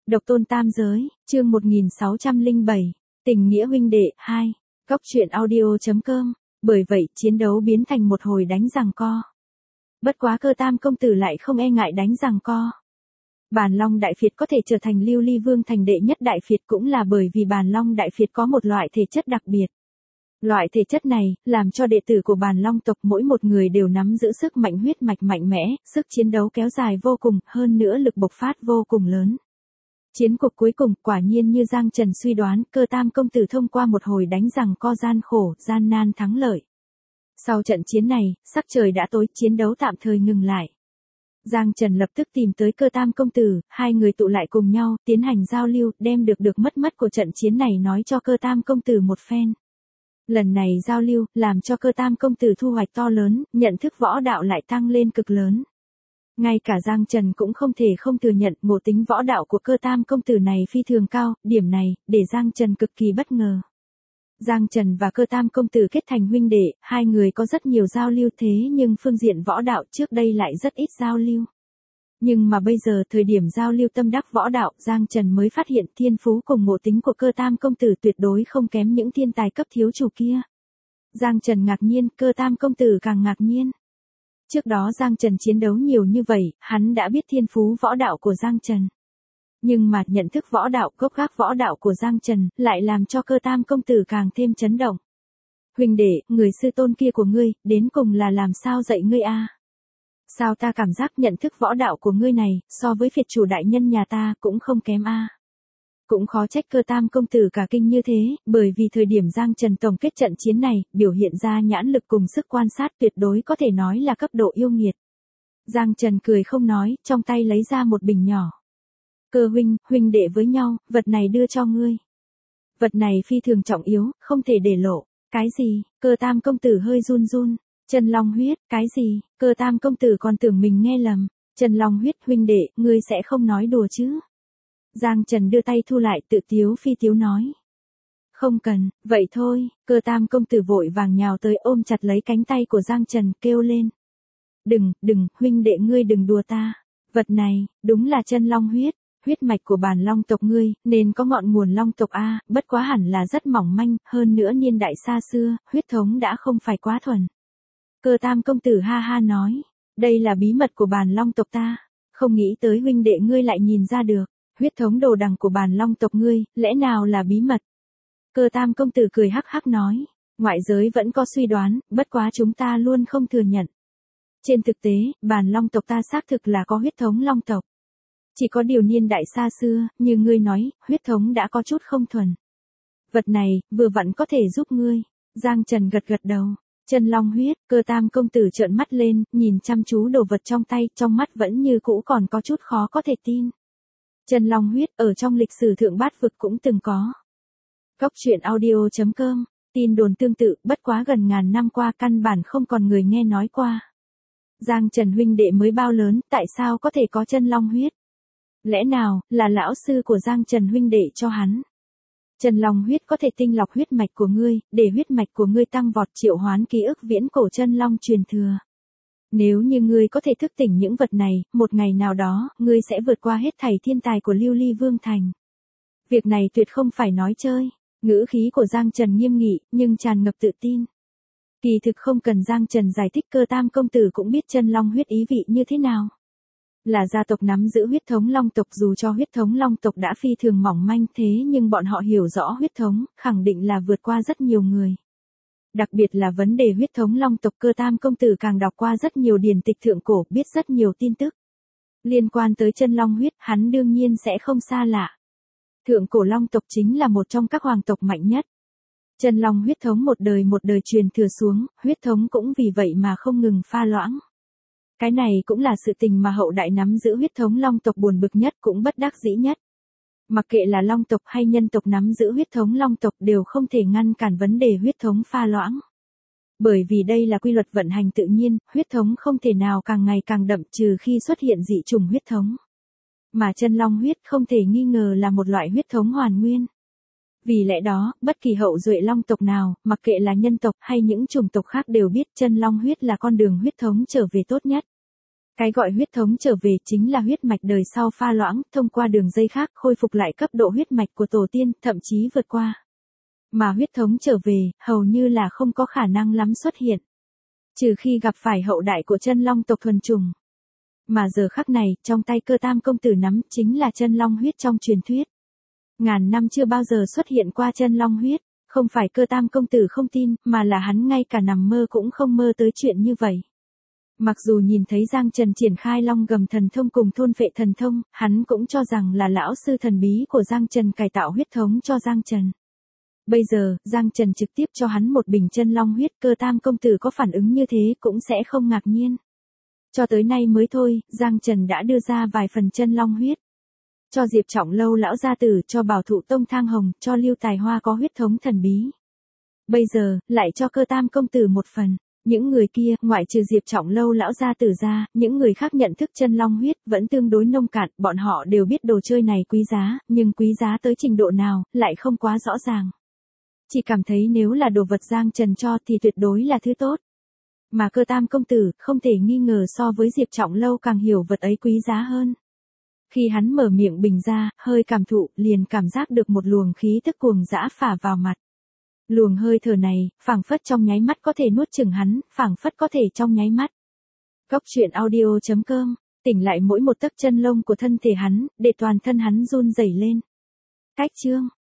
Độc tôn tam giới, chương 1607, tình nghĩa huynh đệ, 2, góc truyện audio.com, bởi vậy chiến đấu biến thành một hồi đánh giằng co. Bất quá Cơ Tam công tử lại không e ngại đánh giằng co. Bàn Long Đại Phiệt có thể trở thành Lưu Ly Vương thành đệ nhất Đại Phiệt cũng là bởi vì Bàn Long Đại Phiệt có một loại thể chất đặc biệt. Loại thể chất này, làm cho đệ tử của Bàn Long tộc mỗi một người đều nắm giữ sức mạnh huyết mạch mạnh mẽ, sức chiến đấu kéo dài vô cùng, hơn nữa lực bộc phát vô cùng lớn. Chiến cuộc cuối cùng, quả nhiên như Giang Trần suy đoán, Cơ Tam công tử thông qua một hồi đánh giằng co gian khổ, gian nan thắng lợi. Sau trận chiến này, sắc trời đã tối, chiến đấu tạm thời ngừng lại. Giang Trần lập tức tìm tới Cơ Tam công tử, hai người tụ lại cùng nhau, tiến hành giao lưu, đem được mất của trận chiến này nói cho Cơ Tam công tử một phen. Lần này giao lưu, làm cho Cơ Tam công tử thu hoạch to lớn, nhận thức võ đạo lại tăng lên cực lớn. Ngay cả Giang Trần cũng không thể không thừa nhận ngộ tính võ đạo của Cơ Tam công tử này phi thường cao, điểm này, để Giang Trần cực kỳ bất ngờ. Giang Trần và Cơ Tam công tử kết thành huynh đệ, hai người có rất nhiều giao lưu thế nhưng phương diện võ đạo trước đây lại rất ít giao lưu. Nhưng mà bây giờ thời điểm giao lưu tâm đắc võ đạo, Giang Trần mới phát hiện thiên phú cùng ngộ tính của Cơ Tam công tử tuyệt đối không kém những thiên tài cấp thiếu chủ kia. Giang Trần ngạc nhiên, Cơ Tam công tử càng ngạc nhiên. Trước đó Giang Trần chiến đấu nhiều như vậy, hắn đã biết thiên phú võ đạo của Giang Trần. Nhưng mà nhận thức võ đạo, gốc gác võ đạo của Giang Trần, lại làm cho Cơ Tam công tử càng thêm chấn động. Huynh đệ, người sư tôn kia của ngươi, đến cùng là làm sao dạy ngươi a? Sao ta cảm giác nhận thức võ đạo của ngươi này, so với Phiệt chủ đại nhân nhà ta, cũng không kém a. Cũng khó trách Cơ Tam công tử cả kinh như thế, bởi vì thời điểm Giang Trần tổng kết trận chiến này, biểu hiện ra nhãn lực cùng sức quan sát tuyệt đối có thể nói là cấp độ yêu nghiệt. Giang Trần cười không nói, trong tay lấy ra một bình nhỏ. Cơ huynh đệ với nhau, vật này đưa cho ngươi. Vật này phi thường trọng yếu, không thể để lộ. Cái gì? Cơ Tam công tử hơi run run. Chân long huyết, cái gì? Cơ Tam công tử còn tưởng mình nghe lầm. Chân long huyết huynh đệ, ngươi sẽ không nói đùa chứ? Giang Trần đưa tay thu lại tự tiếu phi tiếu nói. Không cần, vậy thôi, Cơ Tam công tử vội vàng nhào tới ôm chặt lấy cánh tay của Giang Trần kêu lên. Đừng, huynh đệ ngươi đừng đùa ta. Vật này, đúng là chân long huyết, huyết mạch của Bàn Long tộc ngươi, nên có ngọn nguồn Long tộc A, bất quá hẳn là rất mỏng manh, hơn nữa niên đại xa xưa, huyết thống đã không phải quá thuần. Cơ Tam công tử ha ha nói, đây là bí mật của Bàn Long tộc ta, không nghĩ tới huynh đệ ngươi lại nhìn ra được. Huyết thống đồ đằng của Bàn Long tộc ngươi, lẽ nào là bí mật? Cơ Tam công tử cười hắc hắc nói, ngoại giới vẫn có suy đoán, bất quá chúng ta luôn không thừa nhận. Trên thực tế, Bàn Long tộc ta xác thực là có huyết thống Long tộc. Chỉ có điều niên đại xa xưa, như ngươi nói, huyết thống đã có chút không thuần. Vật này, vừa vặn có thể giúp ngươi. Giang Trần gật đầu. Chân long huyết, Cơ Tam công tử trợn mắt lên, nhìn chăm chú đồ vật trong tay, trong mắt vẫn như cũ còn có chút khó có thể tin. Chân long huyết, ở trong lịch sử thượng bát vực cũng từng có. Góc truyện audio.com, tin đồn tương tự, bất quá gần ngàn năm qua căn bản không còn người nghe nói qua. Giang Trần huynh đệ mới bao lớn, tại sao có thể có chân long huyết? Lẽ nào, là lão sư của Giang Trần huynh đệ cho hắn? Chân long huyết có thể tinh lọc huyết mạch của ngươi, để huyết mạch của ngươi tăng vọt triệu hoán ký ức viễn cổ chân long truyền thừa. Nếu như ngươi có thể thức tỉnh những vật này, một ngày nào đó, ngươi sẽ vượt qua hết thảy thiên tài của Lưu Ly Vương thành. Việc này tuyệt không phải nói chơi. Ngữ khí của Giang Trần nghiêm nghị, nhưng tràn ngập tự tin. Kỳ thực không cần Giang Trần giải thích, Cơ Tam công tử cũng biết chân long huyết ý vị như thế nào. Là gia tộc nắm giữ huyết thống Long tộc, dù cho huyết thống Long tộc đã phi thường mỏng manh thế nhưng bọn họ hiểu rõ huyết thống, khẳng định là vượt qua rất nhiều người. Đặc biệt là vấn đề huyết thống Long tộc, Cơ Tam công tử càng đọc qua rất nhiều điển tịch thượng cổ, biết rất nhiều tin tức. Liên quan tới chân long huyết, hắn đương nhiên sẽ không xa lạ. Thượng cổ Long tộc chính là một trong các hoàng tộc mạnh nhất. Chân long huyết thống một đời truyền thừa xuống, huyết thống cũng vì vậy mà không ngừng pha loãng. Cái này cũng là sự tình mà hậu đại nắm giữ huyết thống Long tộc buồn bực nhất cũng bất đắc dĩ nhất. Mặc kệ là Long tộc hay nhân tộc nắm giữ huyết thống Long tộc đều không thể ngăn cản vấn đề huyết thống pha loãng. Bởi vì đây là quy luật vận hành tự nhiên, huyết thống không thể nào càng ngày càng đậm trừ khi xuất hiện dị chủng huyết thống. Mà chân long huyết không thể nghi ngờ là một loại huyết thống hoàn nguyên. Vì lẽ đó, bất kỳ hậu duệ Long tộc nào, mặc kệ là nhân tộc hay những chủng tộc khác đều biết chân long huyết là con đường huyết thống trở về tốt nhất. Cái gọi huyết thống trở về chính là huyết mạch đời sau pha loãng, thông qua đường dây khác khôi phục lại cấp độ huyết mạch của tổ tiên, thậm chí vượt qua. Mà huyết thống trở về, hầu như là không có khả năng lắm xuất hiện. Trừ khi gặp phải hậu đại của chân long tộc thuần chủng. Mà giờ khắc này, trong tay Cơ Tam công tử nắm chính là chân long huyết trong truyền thuyết. Ngàn năm chưa bao giờ xuất hiện qua chân long huyết, không phải Cơ Tam công tử không tin, mà là hắn ngay cả nằm mơ cũng không mơ tới chuyện như vậy. Mặc dù nhìn thấy Giang Trần triển khai long gầm thần thông cùng thôn vệ thần thông, hắn cũng cho rằng là lão sư thần bí của Giang Trần cải tạo huyết thống cho Giang Trần. Bây giờ, Giang Trần trực tiếp cho hắn một bình chân long huyết, Cơ Tam công tử có phản ứng như thế cũng sẽ không ngạc nhiên. Cho tới nay mới thôi, Giang Trần đã đưa ra vài phần chân long huyết. Cho Diệp Trọng Lâu lão gia tử, cho Bảo Thụ Tông Thang Hồng, cho Lưu Tài Hoa có huyết thống thần bí. Bây giờ, lại cho Cơ Tam công tử một phần. Những người kia, ngoại trừ Diệp Trọng Lâu lão gia tử ra, những người khác nhận thức chân long huyết vẫn tương đối nông cạn, bọn họ đều biết đồ chơi này quý giá, nhưng quý giá tới trình độ nào, lại không quá rõ ràng. Chỉ cảm thấy nếu là đồ vật Giang Trần cho thì tuyệt đối là thứ tốt. Mà Cơ Tam công tử, không thể nghi ngờ so với Diệp Trọng Lâu càng hiểu vật ấy quý giá hơn. Khi hắn mở miệng bình ra, hơi cảm thụ, liền cảm giác được một luồng khí tức cuồng dã phả vào mặt. Luồng hơi thở này, phảng phất trong nháy mắt có thể nuốt chửng hắn, phảng phất có thể trong nháy mắt. Góc truyện audio.com, tỉnh lại mỗi một tấc chân lông của thân thể hắn, để toàn thân hắn run rẩy lên. Cách chương